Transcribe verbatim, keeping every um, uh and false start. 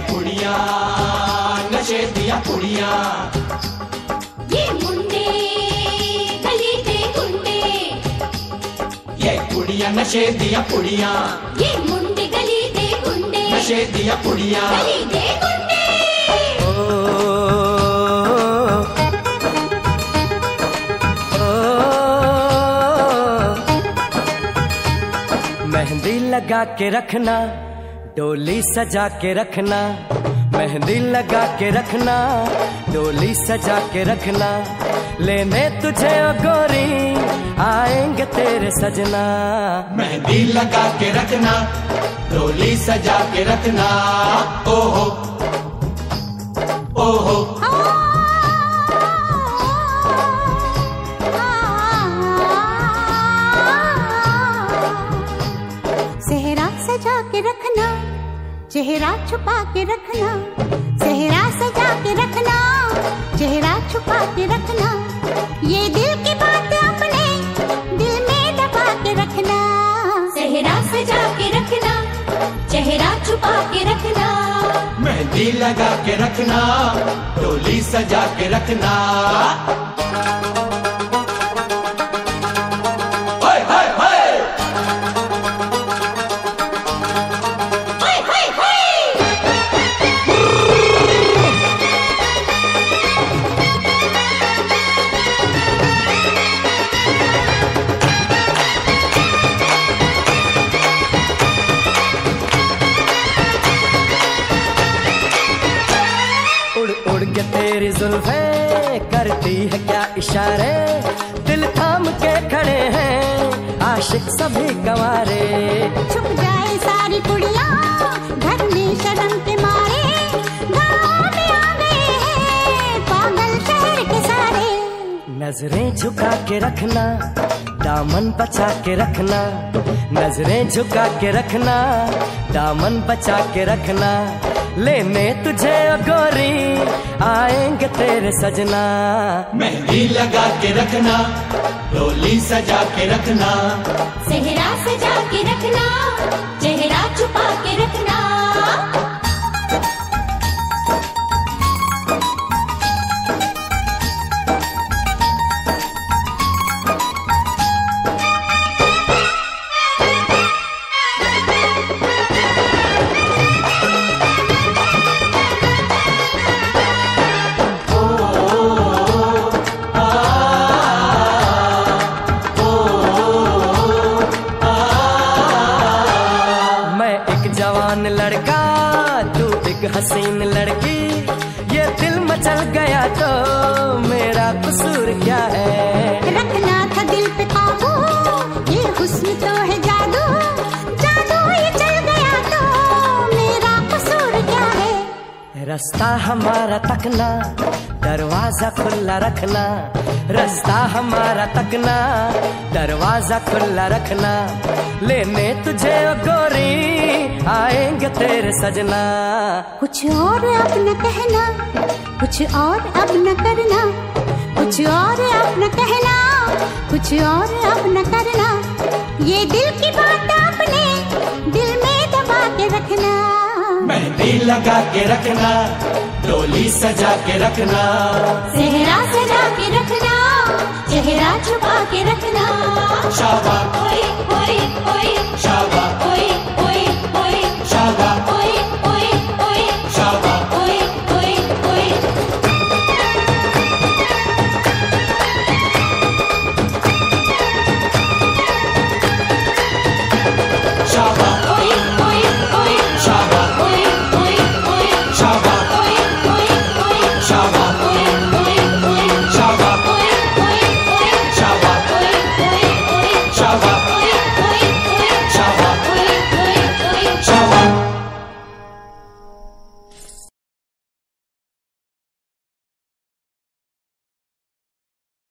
कुड़िया नशे दिया कुड़िया, ये मुंडे गली दे गुंडे, ये कुड़िया नशे दिया कुड़िया, ये मुंडे गली दे गुंडे, नशे दिया कुड़िया, गली दे गुंडे। मेहंदी लगा के रखना, डोली सजा के रखना, मेहंदी लगा के रखना, डोली सजा के रखना, लेने तुझे ओ गोरी आएंगे तेरे सजना। मेहंदी लगा के रखना, डोली सजा के रखना, ओहो ओहो सेहरा सजा के रखना, चेहरा छुपा के रखना, सेहरा सजा के रखना, चेहरा छुपा के रखना, ये दिल की बात अपने दिल में दबा के रखना। सेहरा सजा के रखना, चेहरा छुपा के रखना, मेहंदी लगा के रखना, डोली सजा के रखना। उड़ उड़ के तेरी जुल्फें करती है क्या इशारे, दिल थाम के खड़े हैं आशिक सभी गंवारे। छुप जाए सारी कुड़ियाँ घर में शर्म के मारे, गाँव में आ गए हैं पागल शहर के सारे। नजरें झुका के रखना, दामन बचा के रखना, नजरें झुका के रखना, दामन बचा के रखना, लेने तुझे ओ गोरी आएंगे तेरे सजना। मेहंदी लगा के रखना, डोली सजा के रखना, सेहरा सजा के रखना, चेहरा छुपा के रखना। जवान लड़का तू एक हसीन लड़की, ये दिल मचल गया तो मेरा कसूर क्या है। रखना था दिल पे काबू, ये हुस्न तो है जादू, जादू ये चल गया तो मेरा कसूर क्या है। रास्ता हमारा तकना, दरवाजा खुला रखना, रास्ता हमारा तकना, दरवाजा खुला रखना, लेने तुझे ओ गोरी आएंगे तेरे सजना। कुछ और अब न कहना, कुछ और अब न करना, कुछ और अब न कहना, कुछ और अब न करना, ये दिल की बात अपने दिल में दबा के रखना। मेहंदी लगा के रखना, डोली सजा के रखना, सेहरा सजा के रखना, चेहरा छुपा के रखना। शाबाश। ओए ओए ओए